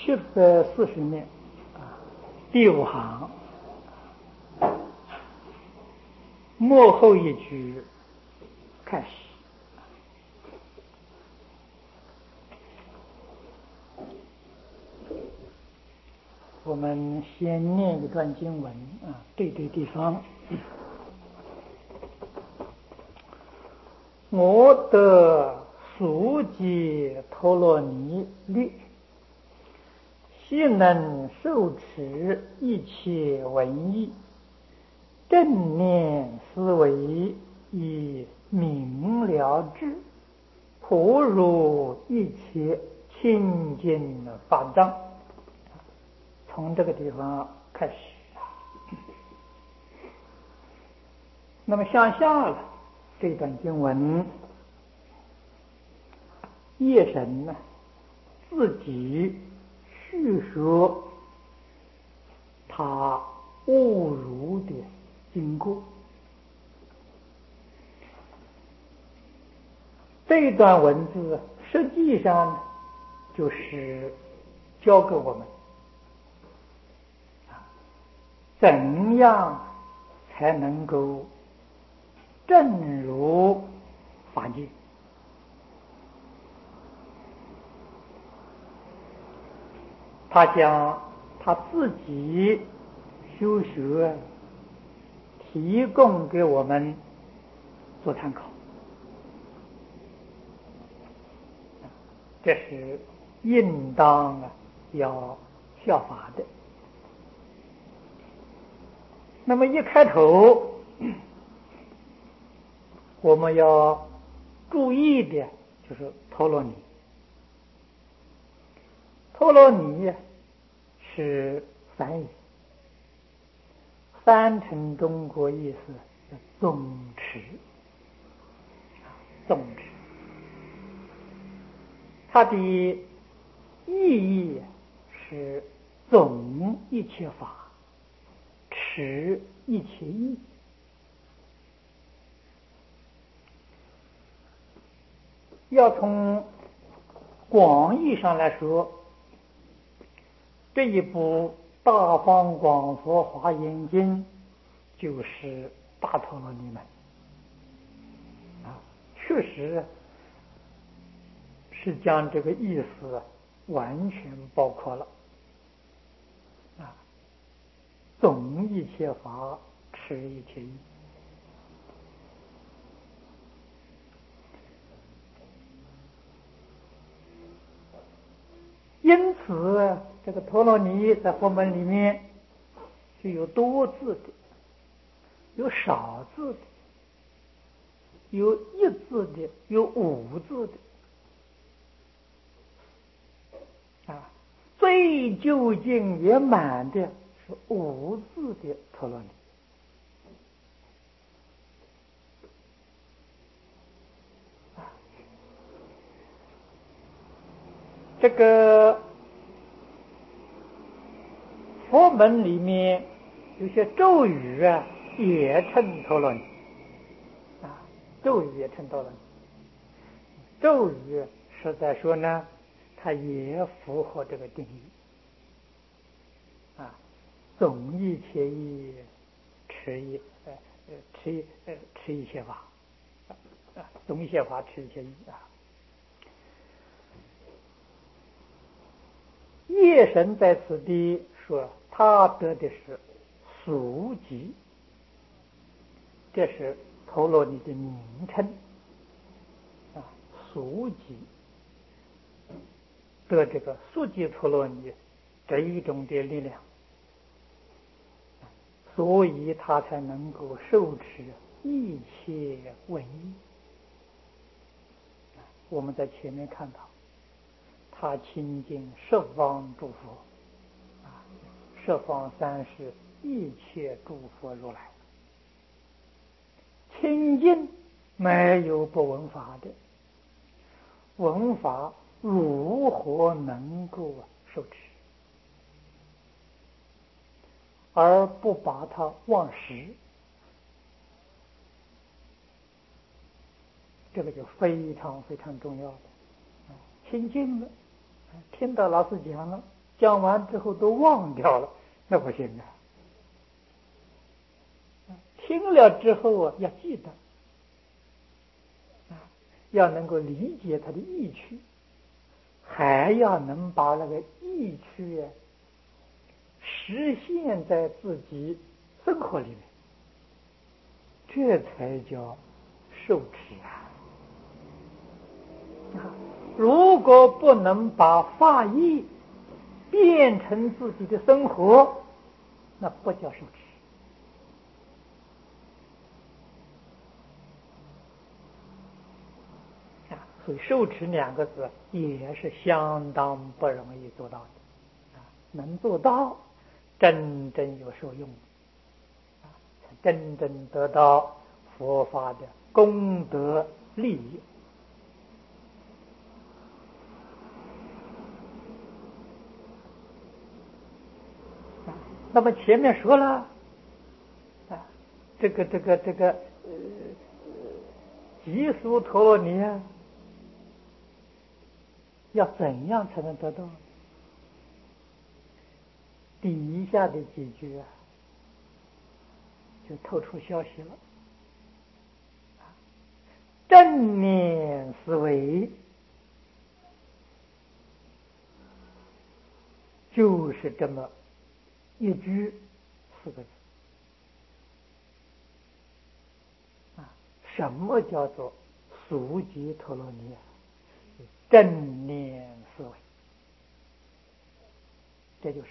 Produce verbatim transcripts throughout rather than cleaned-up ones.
七百四十面啊，第五行末后一句开始。我们先念一段经文啊，对对地方。我得俗解陀罗尼律，悉能受持一切文义，正念思维以明了知，普如一切清净法藏。从这个地方开始，那么向下了，这段经文，业神呢自己叙说他误入的经过。这段文字实际上就是教给我们怎样才能够正入法界。他将他自己修学提供给我们做参考，这是应当要效法的。那么一开头我们要注意的就是陀罗尼。陀罗尼是梵语，翻成中国意思是总持，总持。它的意义是总一切法，持一切义。要从广义上来说，这一部《大方广佛华严经》就是大陀罗尼门啊，确实是将这个意思完全包括了啊，总一切法，持一切义。因此这个陀罗尼在佛门里面是有多字的，有少字的，有一字的，有五字的啊，最究竟圆满的是五字的陀罗尼。这个佛门里面有些咒语啊，也称陀罗尼啊，咒语也称陀罗尼。咒语实在说呢，它也符合这个定义啊，总一切义，持一呃呃持一呃持一切法啊，总一切法，持一切义啊。业神在此地说，他得的是俗集，这是陀罗尼的名称啊，俗集得这个俗集陀罗尼这一种的力量，所以他才能够受持一切文义。我们在前面看到，他亲近十方诸佛啊，十方三世一切诸佛如来，亲近没有不闻法的，闻法如何能够受持，而不把它忘失？这个就非常非常重要的。亲近了，听到老师讲了， 讲完之后都忘掉了，那不行啊。听了之后啊，要记得，啊，要能够理解它的意趣，还要能把那个意趣啊实现在自己生活里面，这才叫受持啊！如果不能把法义变成自己的生活，那不叫受持。啊，所以受持两个字也是相当不容易做到的。啊，能做到，真正有受用，啊，真正得到佛法的功德利益。那么前面说了，啊，这个这个这个呃吉苏陀罗尼啊，要怎样才能得到？底下的几句啊，就透出消息了。正念思维就是这么一句四个字。啊，什么叫做俗吉陀罗尼啊？正念思维，这就是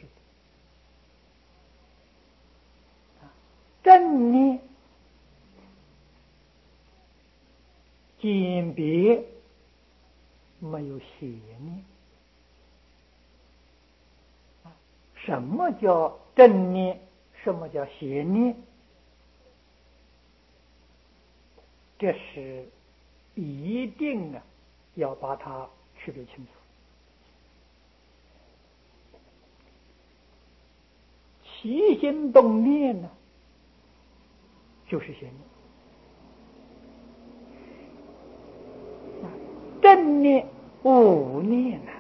啊，正念鉴别没有邪念。什么叫正念？什么叫邪念？这是一定啊，要把它区别清楚。起心动念呢，就是邪念；正念、无念呢，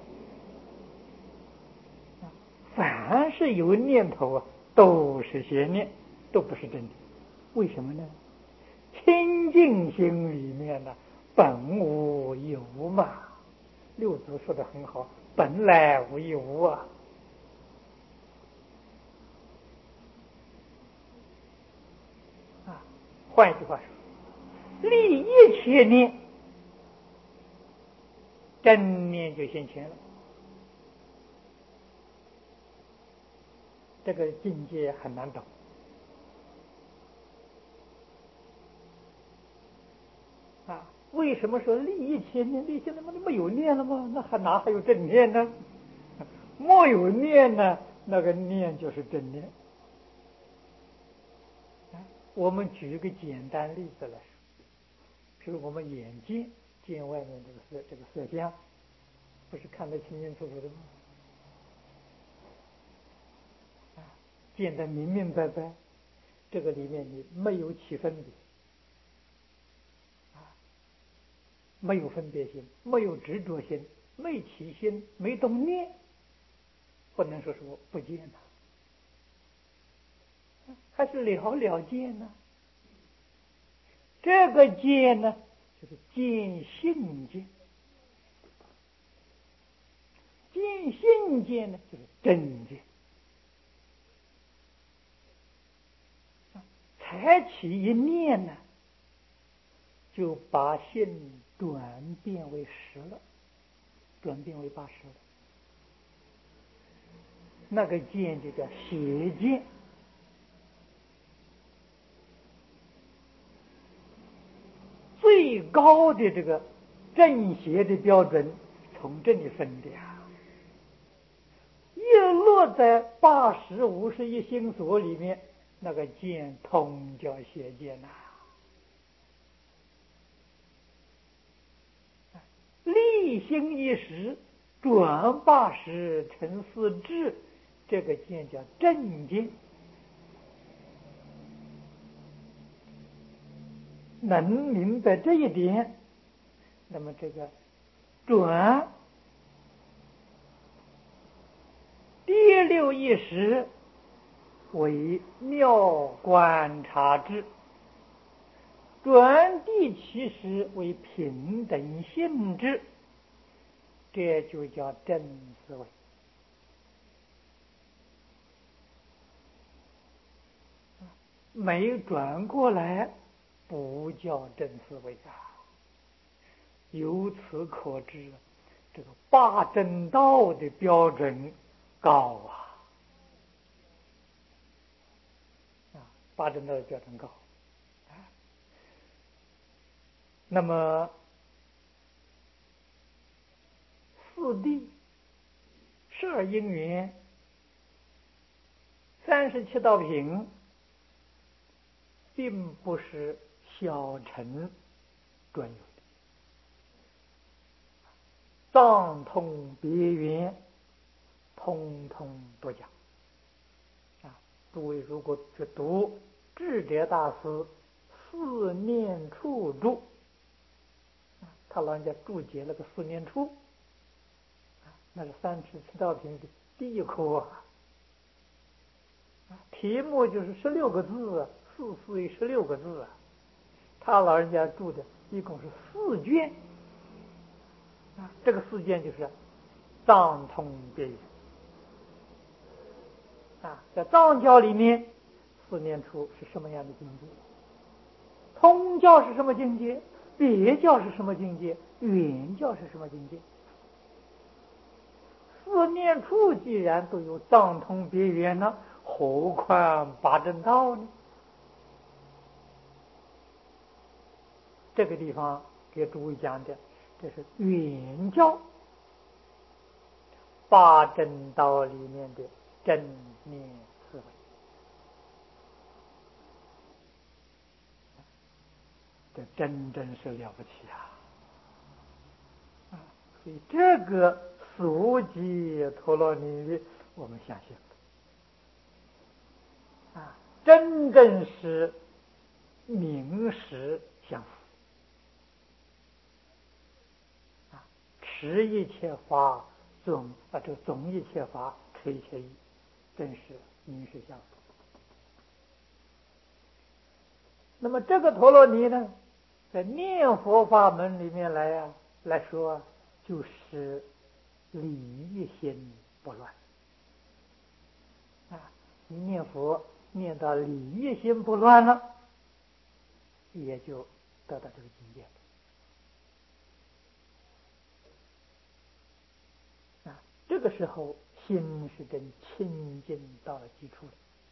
凡是有念头啊，都是邪念，都不是真的。为什么呢？清净心里面呢，本无一物嘛。六祖说的很好，本来无一物啊。啊，换一句话说，立一切念，正念就现前了。这个境界很难懂。啊，为什么说立一切念？立现在不没有念了吗？那还哪还有正念呢？没有念呢，那个念就是正念。啊，我们举一个简单例子来说，比如我们眼见见外面这个色这个色相，不是看得清清楚楚的吗？啊，见得明明白白，这个里面你没有起分别。没有分别心，没有执着心，没起心，没动念，不能说是我不见呐，还是了了见呢。这个见呢，就是见性见；见性见呢，就是正见。才起一念呢，就把心转变为实了，转变为八实了。那个见就叫邪见。最高的这个正邪的标准从这里分的呀，一落在八十五十一心所里面，那个见通叫邪见呐。立心一时，转八十成四智，这个见叫正见。能明白这一点，那么这个转六意识为妙观察之，转地起时为平等性质，这就叫正思维。没转过来，不叫正思维啊。由此可知，这个八正道的标准高啊！啊，八正道的标准高。啊，那么四谛、十二因缘、三十七道品，并不是小乘专有的，藏通别圆，通通都讲。啊，诸位如果去读智者大师四念处注，他老人家注解了个四念处，那是三十七道品的第一课啊。题目就是十六个字啊，四四一十六个字啊。他老人家注的一共是四卷啊，这个四卷就是藏通别圆啊。在藏教里面，四念处是什么样的境界？通教是什么境界？别教是什么境界？圆教是什么境界？四念处既然都有藏通别圆呢，何况八正道呢？这个地方给诸位讲的，这是圆教八正道里面的正念思维。这真真是了不起啊！啊，所以这个俗集陀罗尼，我们相信啊，真正是名实相符啊，持一切法总啊，这总一切法持一切义，真是名实相符。那么这个陀罗尼呢，在念佛法门里面来呀来说，就是理一心不乱啊。你念佛念到理一心不乱了，也就得到这个境界啊。这个时候心是真清净到了基础了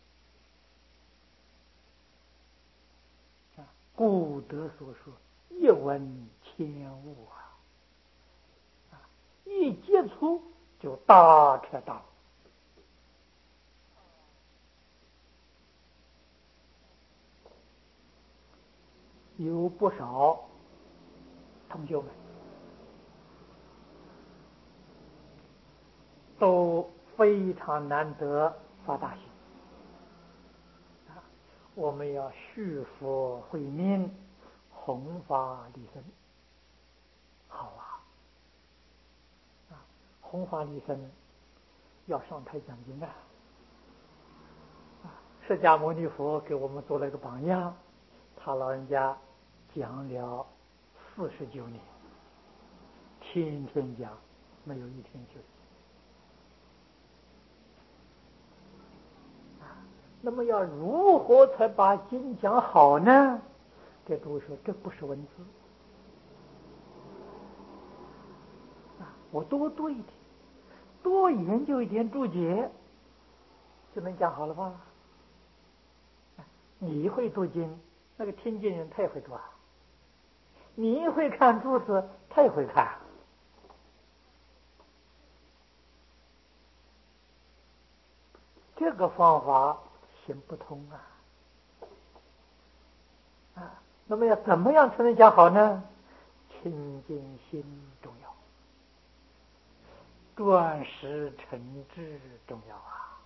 啊。故德所说，一闻千悟啊，一接触就大彻大悟。有不少同学们都非常难得发大心啊！我们要续佛慧命，弘法利生，好啊！啊，弘法利生要上台讲经啊！啊，释迦牟尼佛给我们做了一个榜样，他老人家讲了四十九年，天天讲，没有一天休息。那么要如何才把经讲好呢？这诸位说，这不是文字啊，我多读一点，多研究一点注解，就能讲好了吧？你会读经，那个听经人他也会读啊；你会看注释，他也会看。这个方法行不通啊！啊，那么要怎么样才能讲好呢？清净心重要，断识成智重要啊！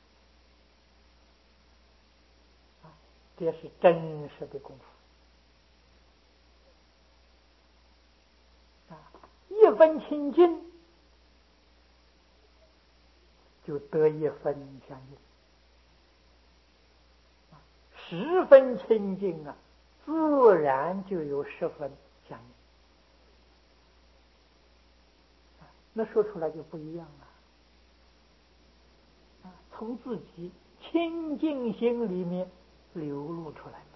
啊，这是真实的功夫啊！一分清净， 就得一分相应，十分清净啊，自然就有十分相应。那说出来就不一样了，从自己清净心里面流露出来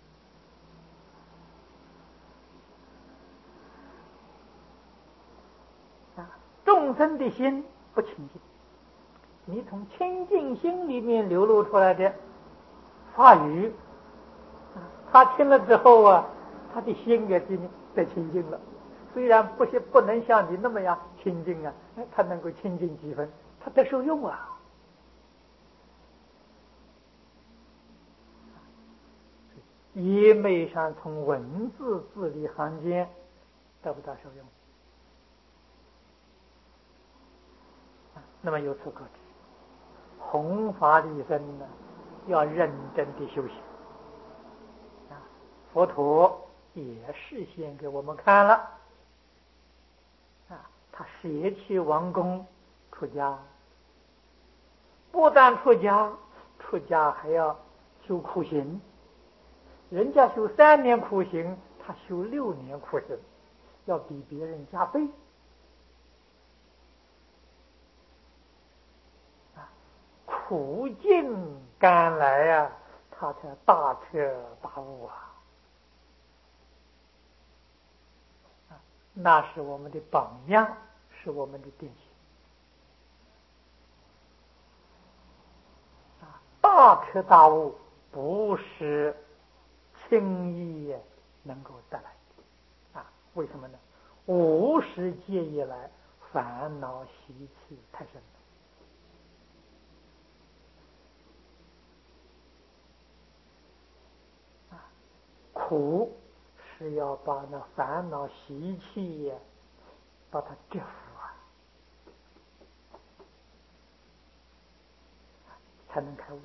的。啊，众生的心不清净，你从清净心里面流露出来的话语，他听了之后啊，他的心也变得清净了。虽然不是不能像你那么样清净啊，他能够清净几分，他得受用啊。一昧上从文字字里行间得不到受用。那么由此可知，弘法利生呢，要认真的修行。啊，佛陀也示现给我们看了。啊，他舍弃王宫出家，不但出家，出家还要修苦行。人家修三年苦行，他修六年苦行，要比别人加倍。啊，苦尽甘来啊，他才大彻大悟啊！啊，那是我们的榜样，是我们的典型。啊，大彻大悟不是轻易能够得来的。啊，为什么呢？五十劫以来，烦恼习气太深了。苦是要把那烦恼习气把它折服啊，才能开悟。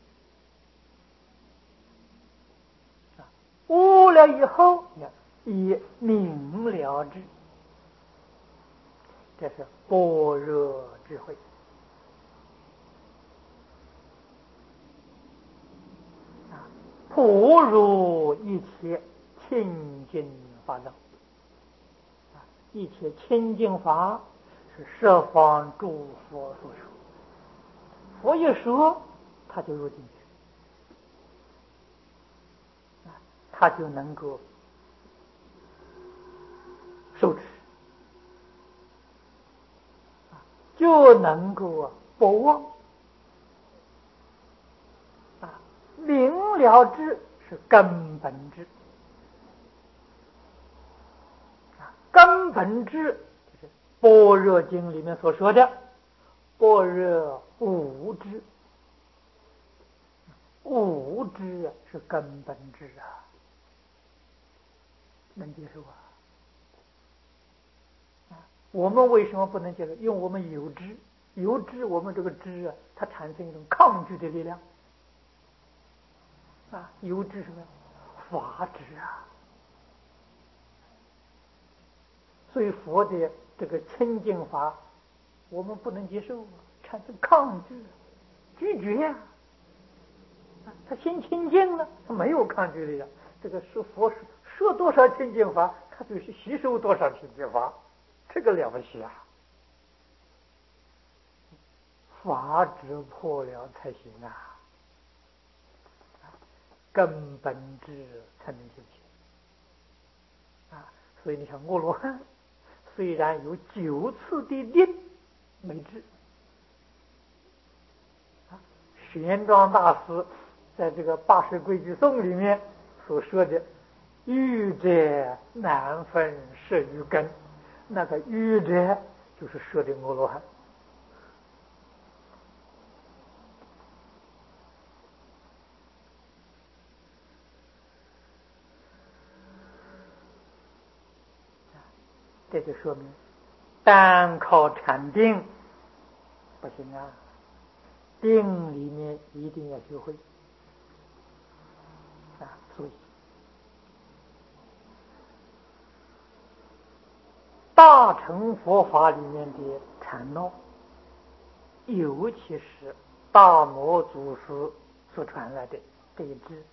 啊，悟了以后以明了之，这是般若智慧。啊，普入一切清净法道。啊，一切清净法是十方诸佛所说，佛一说，他就入进去，啊，他就能够受持，啊，就能够不忘。啊，明了之是根本之。根本之就是般若经里面所说的般若无知。无知是根本之啊，能接受啊？我们为什么不能接受？因为我们有知，有知，我们这个知啊，它产生一种抗拒的力量啊。有知什么？法知啊。所以佛的这个清净法，我们不能接受，产生抗拒、拒绝呀、啊。他心清净了，他没有抗拒力量。这个是佛说说多少清净法，他就是吸收多少清净法，这个了不起啊！法执破了才行啊，根本智才能修行啊。所以你看阿罗汉，虽然有九次的定没治，啊，玄奘大师在这个《八十规矩颂》里面所说的“愚者难分摄于根”，那个愚者就是说的阿罗汉。这就说明单靠禅定不行啊，定里面一定要学会啊。所以大乘佛法里面的禅闹尤其是大摩祖师所传来的这一支，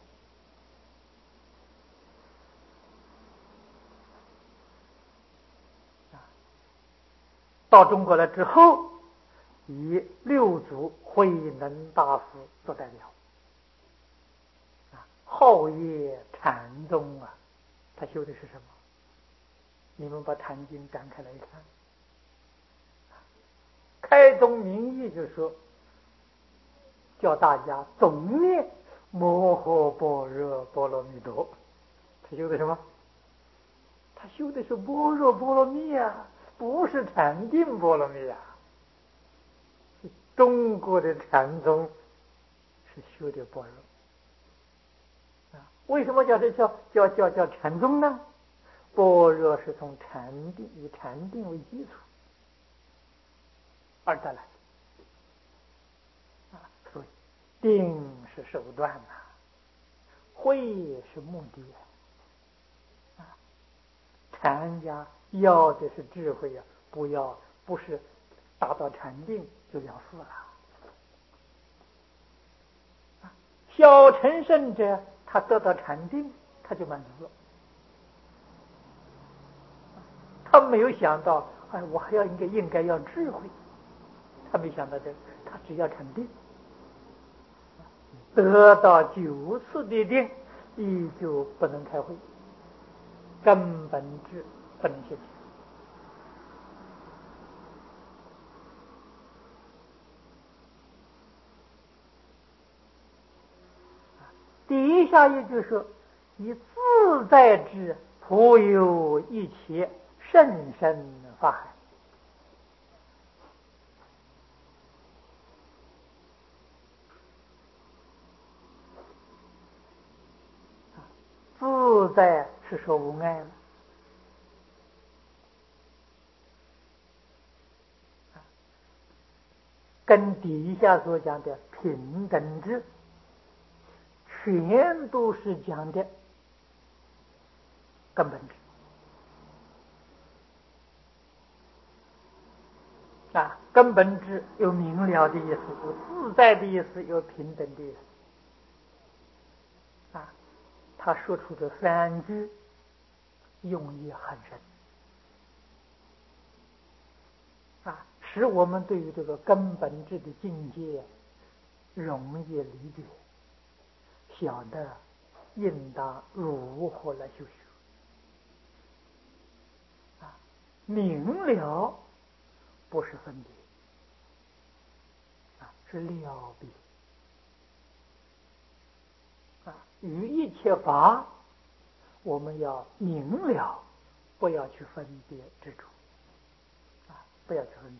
到中国来之后，以六祖慧能大师做代表，啊，号曰禅宗啊。他修的是什么？你们把《坛经》展开来一看，开宗明义就说，叫大家总念摩诃般若波罗蜜多。他修的什么？他修的是般若波罗蜜啊，不是禅定波罗蜜啊。中国的禅宗是修的般若啊，为什么叫这叫叫叫叫禅宗呢？般若是从禅定，以禅定为基础而得来的啊，所以定是手段呐、啊，慧是目的啊。禅家要的是智慧呀、啊，不要不是达到禅定就了事了。啊，小乘圣者他得到禅定，他就满足了。他没有想到，哎，我还要应该应该要智慧，他没想到这，他只要禅定，得到九次的定，依旧不能开会，根本智不能现起。第一下也就是说，以自在智普有一切甚深法海。自在是说无碍了，跟底下所讲的平等智，全都是讲的根本智啊。根本智有明了的意思，有自在的意思，有平等的意思啊。他说出这三句，用意很深啊，使我们对于这个根本智的境界容易理解，晓得应当如何来修学啊。明了不是分别啊，是了别啊。与一切法，我们要明了，不要去分别执着啊，不要去分别。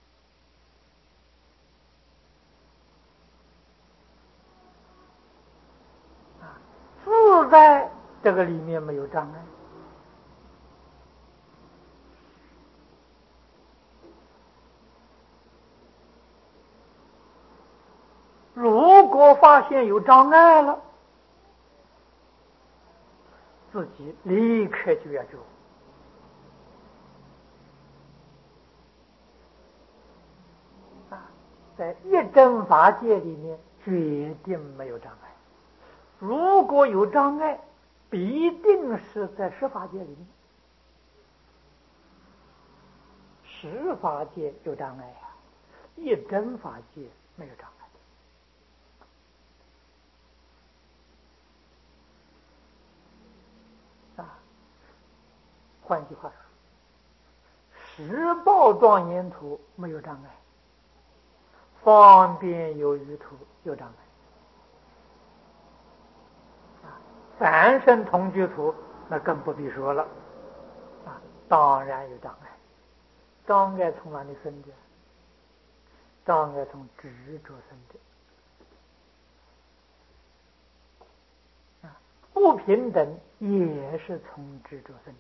自在这个里面没有障碍，如果发现有障碍了，自己立刻就要救啊。在一真法界里面，决定没有障碍。如果有障碍，必定是在十法界里面。十法界有障碍呀、啊，一真法界没有障碍啊。换句话说，十报庄严图没有障碍，方便有余图有障碍啊。三圣同居图那更不必说了啊，当然有障碍。障碍从哪里生的？障碍从执着生的啊。不平等也是从执着生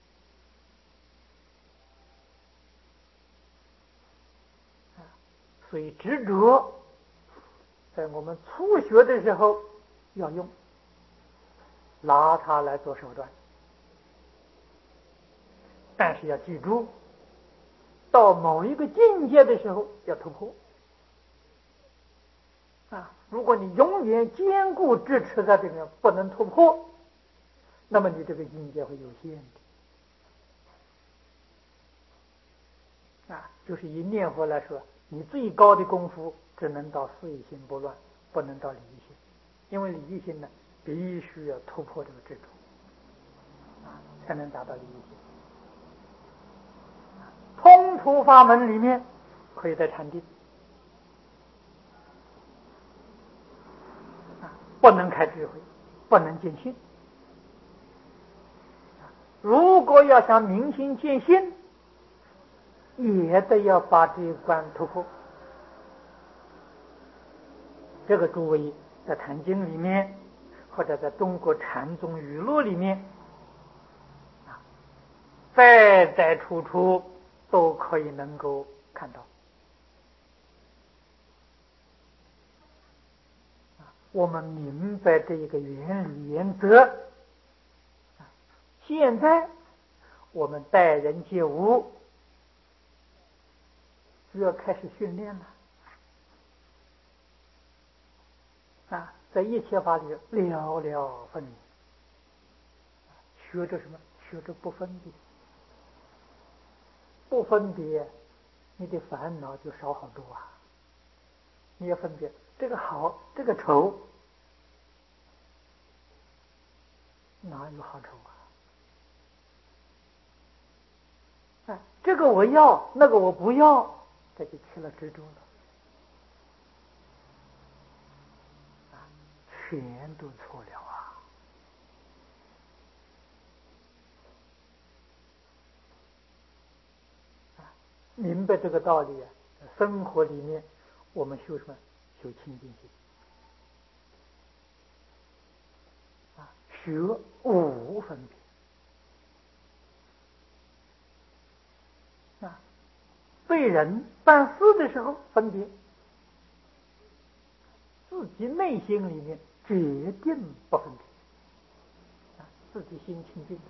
的啊。所以执着在我们初学的时候要用，拿它来做手段，但是要记住， 到某一个境界的时候要突破啊！如果你永远坚固支持在这个不能突破，那么你这个境界会有限的啊！就是以念佛来说，你最高的功夫只能到随心不乱，不能到离心，因为离心呢，必须要突破这个执着啊，才能达到离心。通途法门里面可以在禅定啊，不能开智慧，不能见性。如果要想明心见性，也得要把这一关突破。这个诸位在《坛经》里面，或者在中国禅宗语录里面，啊，在在处处都可以能够看到。我们明白这一个原理原则，现在我们待人接物就要开始训练了啊！在一切法里了了分明，学着什么？学着不分别，不分别，你的烦恼就少好多啊！你要分别这个好，这个丑，哪有好丑啊？啊，这个我要，那个我不要，这就起了执着了。全都错了啊！明白这个道理啊，生活里面我们修什么？修清净心啊，学无分别啊。对人办事的时候分别，自己内心里面决定不分别啊，自己心清净的。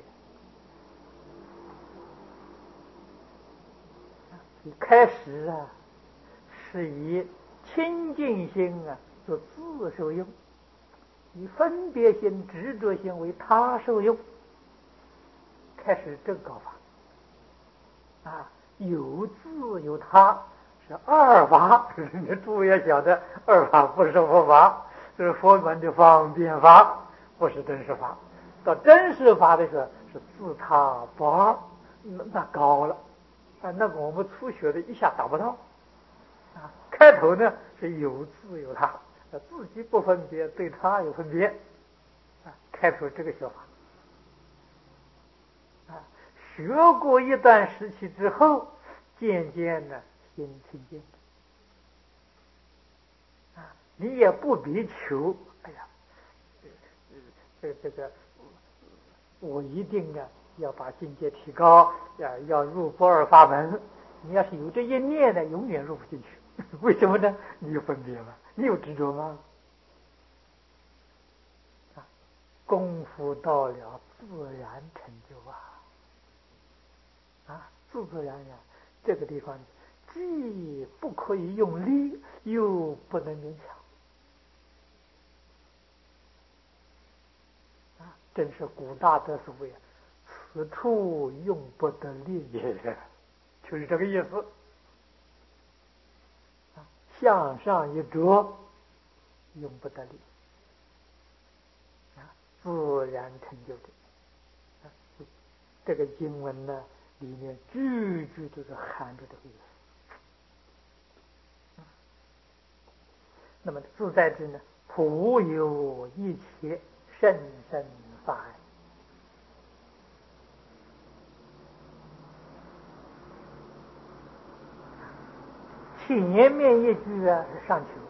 开始啊，是以清净心啊做自受用，以分别心、执着心为他受用。开始这个搞法啊，有自有他，是二法。你诸位要晓得，二法不是佛法，这是佛门的方便法，不是真实法。到真实法的时候，是自他不二，那那高了啊！那个我们初学的一下达不到啊。开头呢是有自有他，自己不分别，对他有分别啊。开头这个学法啊，学过一段时期之后，渐渐的心清净啊，你也不必求，哎呀，这这个我一定啊要把境界提高，要要入不二法门。你要是有这一念呢，永远入不进去。为什么呢？你有分别吗？你有执着吗？啊，功夫到了，自然成就啊！啊，自自然然，这个地方既不可以用力，又不能勉强啊！正是古大德所谓“此处用不得力也”，就是这个意思。啊，向上一着，用不得力啊，自然成就的。啊，这个经文呢，里面句句都是含着这个意思。那么自在之呢，普有一切甚深法爱。前面一句啊是上求，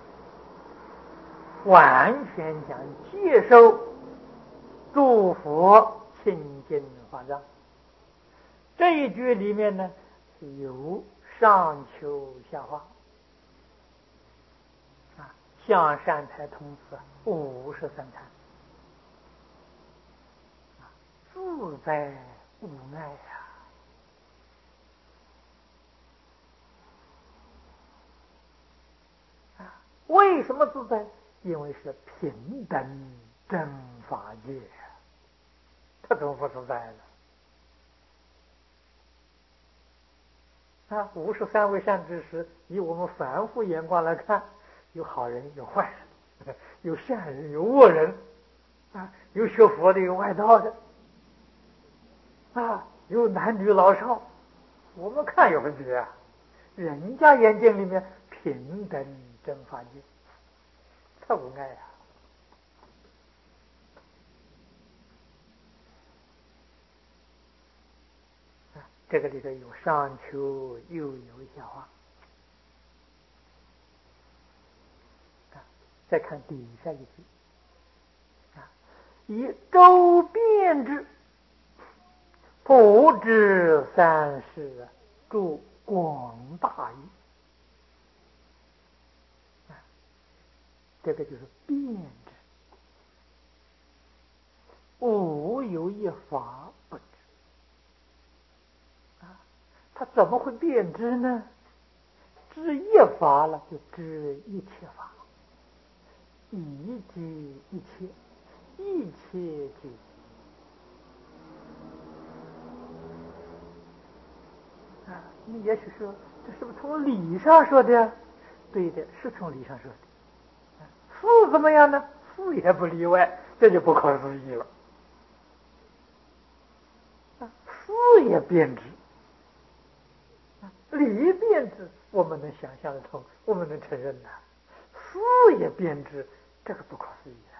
完全讲接受诸佛清净法藏。这一句里面呢是有上求下化啊，向善财童子五十三参啊，自在无碍呀、 为什么自在？因为是平等真法界，他怎么不自在呢？啊，五十三位善知识，以我们凡夫眼光来看，有好人，有坏人，有善人，有恶人，啊，有学佛的，有外道的，啊，有男女老少，我们看有分别啊。人家眼睛里面平等真法界，他无碍啊。这个里头有上求，又有下化。再看底下一句啊，以周遍之，不知三世，著广大义。啊，这个就是遍知，无有一法不知。啊，他怎么会遍知呢？知一法了，就知一切法。一即一切，一切即啊！你也许说，这是不是从理上说的？对的，是从理上说的。事怎么样呢？事也不例外，这就不可思议了。啊，事也变质，啊，理变质，我们能想象得通，我们能承认的。事也变质，这个不可思议啊！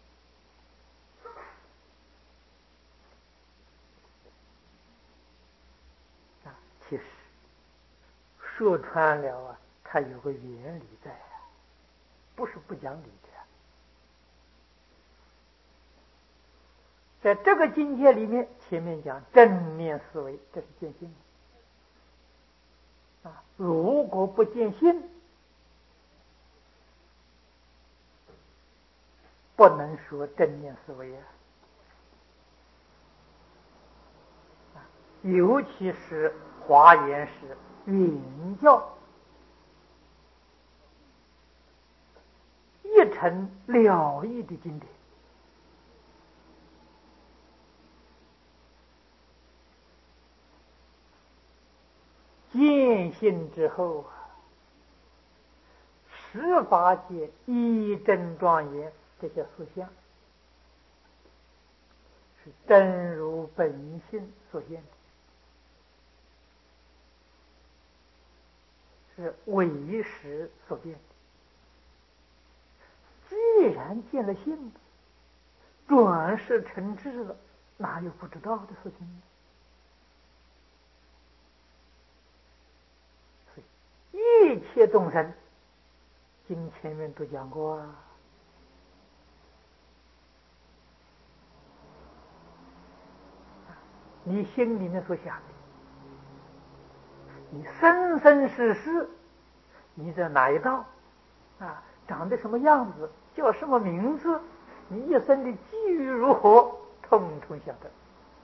啊，其实说穿了啊，它有个原理在啊，不是不讲理的。在这个境界里面，前面讲正念思维，这是见性啊。如果不见性，不能说正念思维啊。尤其是华严是原教一尘了义的经典，见性之后啊，十法界一真庄严，这些思想是真如本性所现的，是唯识所变的。既然见了性，转世成智了，哪有不知道的事情呢？所以一切众生，经前面都讲过啊，你心里面所想的，你生生世世，你在哪一道啊？长得什么样子，叫什么名字，你一生的际遇如何，通通晓得。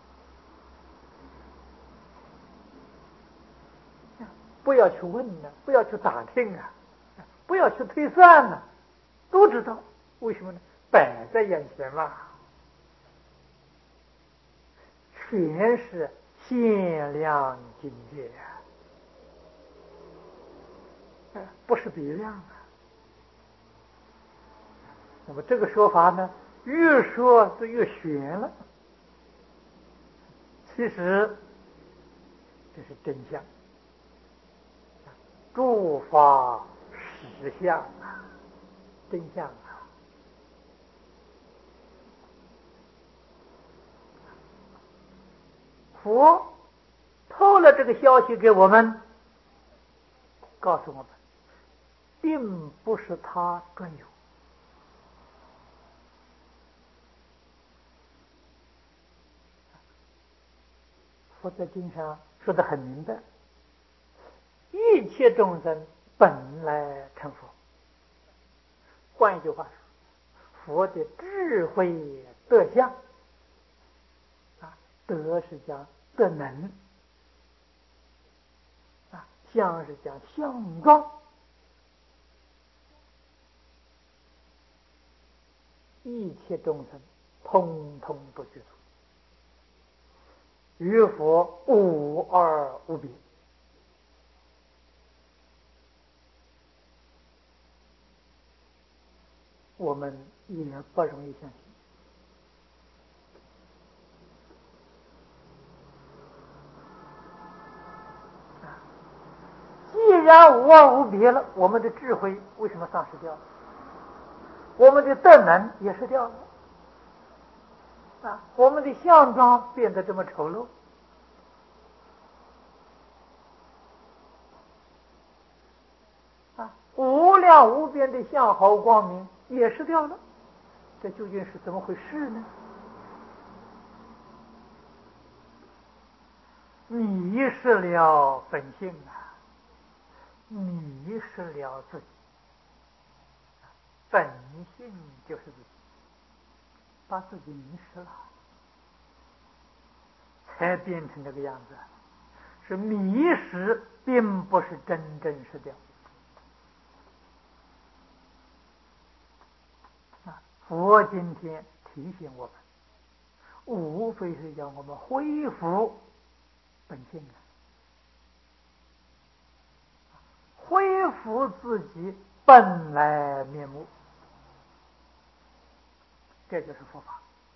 不要去问了，不要去打听啊，不要去推算了，都知道。为什么呢？摆在眼前嘛，全是限量境界啊，不是比量啊。那么这个说法呢，越说就越玄了。其实这是真相，诸法实相啊，真相啊。佛透了这个消息给我们，告诉我们，并不是他专有。佛在经上说得很明白，一切众生本来成佛。换一句话说，佛的智慧德相啊，德是讲德能啊，相是讲相状， 一切众生通通不具足，与佛无二无别。我们也不容易相信。既然无二无别了，我们的智慧为什么丧失掉了？我们的德能也失掉了啊！我们的相状变得这么丑陋啊！无量无边的相好光明也失掉了，这究竟是怎么回事呢？迷失了本性啊，迷失了自己。本性就是自己，把自己迷失了，才变成这个样子。是迷失，并不是真正失掉。啊，佛今天提醒我们，无非是叫我们恢复本性啊，恢复自己本来面目，这就是佛法。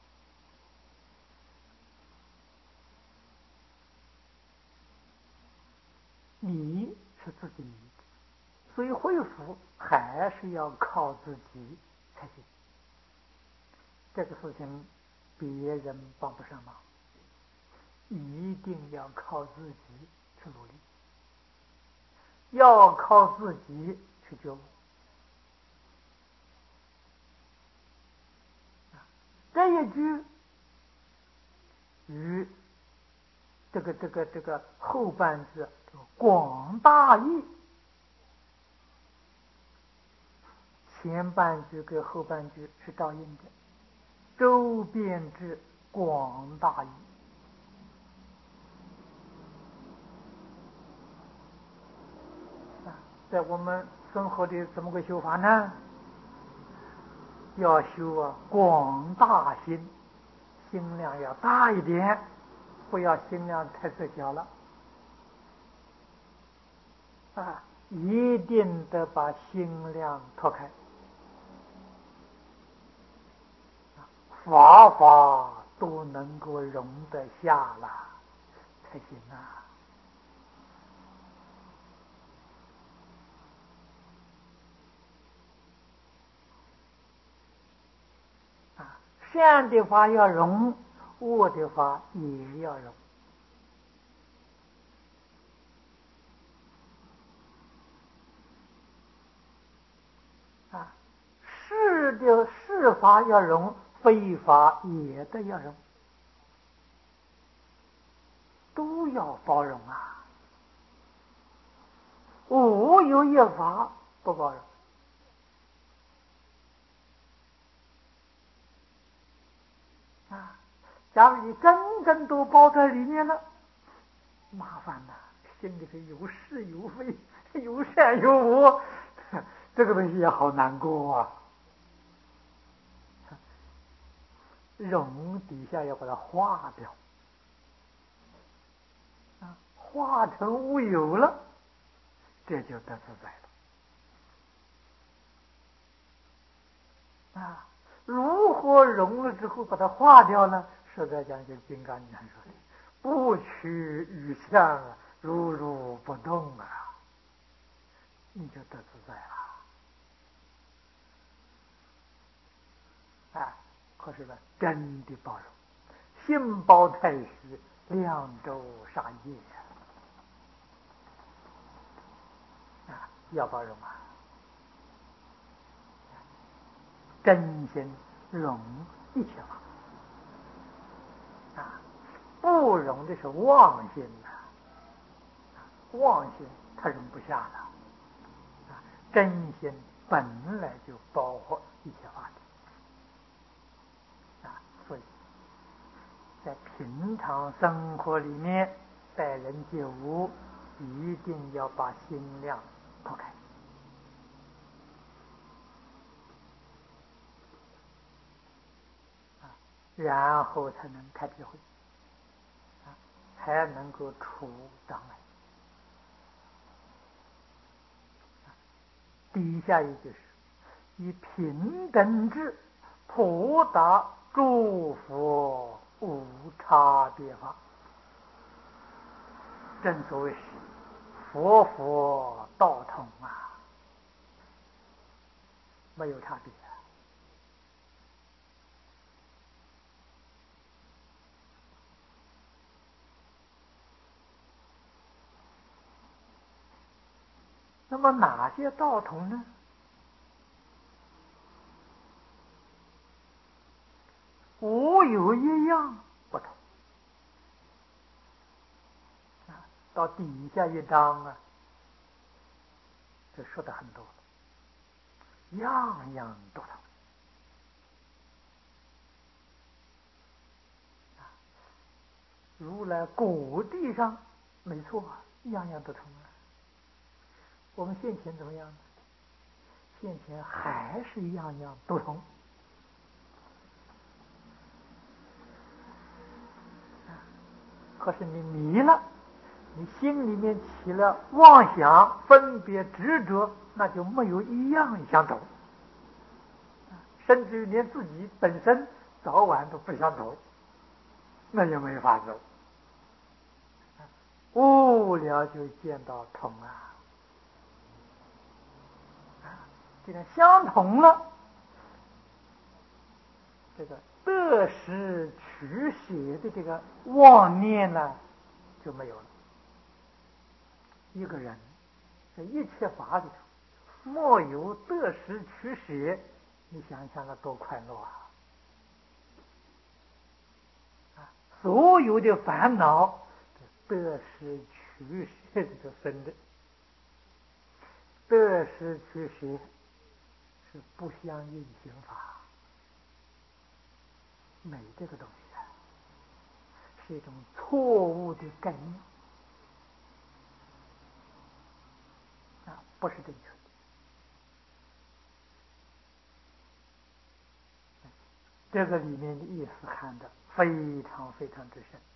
迷是自己迷，所以恢复还是要靠自己才行。这个事情别人帮不上忙，一定要靠自己去努力，要靠自己去觉悟。这一句与这个这个这个后半句广大义，前半句跟后半句是照应的，周遍之广大义。在我们生活的怎么个修法呢？要修啊广大心，心量要大一点，不要心量太窄小了啊！一定得把心量拓开，法法都能够容得下了才行啊！啊，善的法要容，恶的法也要容。啊，是的是法要容，非法也得要容，都要包容啊！无有一法不包容啊！假如你真正都包在里面了，麻烦了，心里头有是有非，有善有恶，这个东西也好难过啊！容底下要把它化掉啊，化成无有了，这就得自在了啊！如何融了之后把它化掉呢？实在讲，就金刚经说的，不取于相，如如不动啊，你就得自在了啊！可是呢，真的包容，心包太虚，两周杀业啊！要包容啊！真心容一切法啊，不容的是妄心呐、啊，妄心它容不下了啊，真心本来就包括一切法的啊，所以在平常生活里面待人接物，一定要把心量拓开。 然后才能开智慧，啊，才能够除障碍。底下一句是以平等之普达诸佛无差别法，正所谓是佛佛道同啊，没有差别。那么哪些道同呢？无有一样不同。啊，到底下一章啊，就说的很多了，样样都同。如来果地上没错，样样都同啊。我们现前怎么样呢？现前还是样样都同。可是你迷了，你心里面起了妄想、分别、执着，那就没有一样相同，甚至于连自己本身早晚都不相同，那就没法走。无了就见到同啊！既然相同了，这个得失取舍的这个妄念呢就没有了。一个人在一切法里头莫有得失取舍，你想想那多快乐啊！啊，所有的烦恼得失取舍的就生的，得失取舍是不相应刑法。美这个东西啊，是一种错误的概念啊，不是正确的。这个里面的意思含的非常非常之深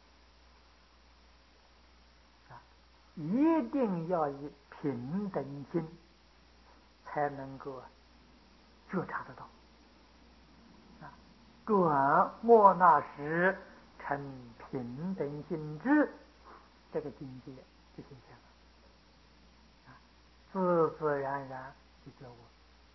啊，一定要以平等心才能够觉察得到啊。转莫那时成平等心之，这个境界就形成了啊，自自然然就觉悟。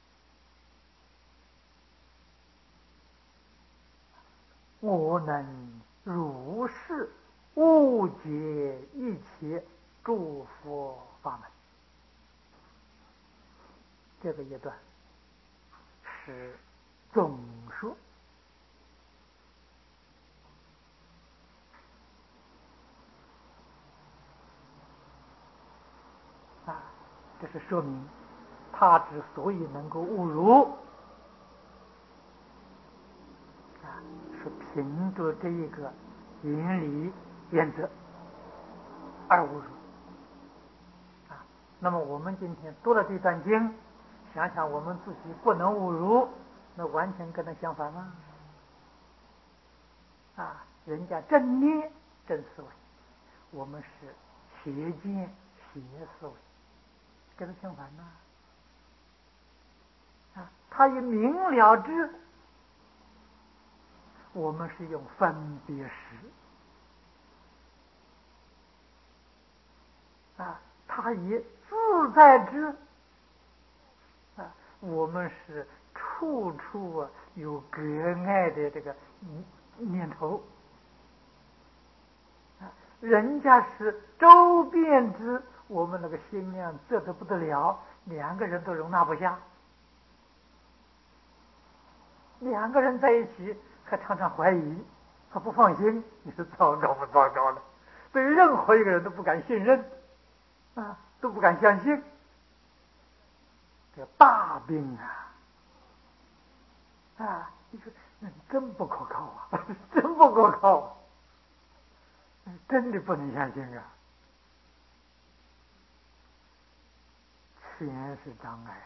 我能如是误解一切诸佛法门，这个一段是总说啊，这是说明他之所以能够悟入啊，是凭着这一个原理原则而悟入啊。那么我们今天读了这段经，想想我们自己不能悟入，那完全跟他相反了啊！人家正念正思维，我们是邪见邪思维，跟他相反呢啊！他以明了之，我们是用分别识啊，他以自在之啊，我们是处处啊有隔碍的这个念头啊，人家是周遍之，我们那个心量这得不得了，两个人都容纳不下，两个人在一起还常常怀疑，还不放心，你说糟糕不糟糕了？对任何一个人都不敢信任啊，都不敢相信，这大病啊！啊，你说那你真不可靠啊，真不可靠，真的不能相信啊！全是障碍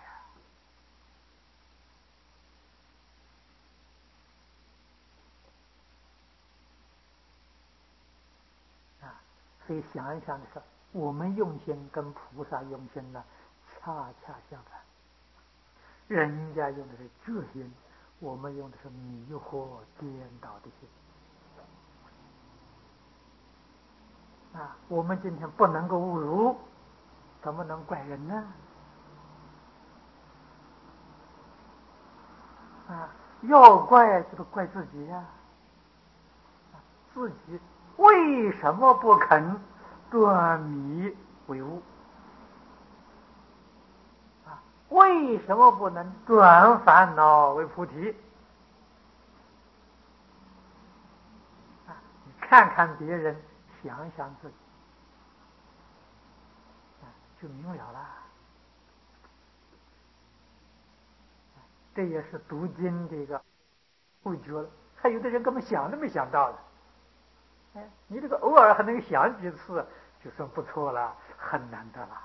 所以想一想的时候，我们用心跟菩萨用心呢，恰恰相反。人家用的是觉心，我们用的是迷惑颠倒的心。啊，我们今天不能够侮辱，怎么能怪人呢？啊，要怪就是怪自己呀、啊，自己为什么不肯转迷为悟？啊，为什么不能转烦恼为菩提？啊，你看看别人，想想自己，啊，就明了了。这也是读经这个不觉了，还有的人根本想都没想到的。哎，你这个偶尔还能想几次，就算不错了，很难得了。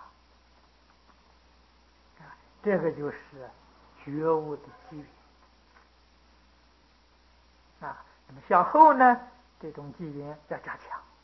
啊，这个就是觉悟的机缘啊。那么向后呢，这种机缘要加强。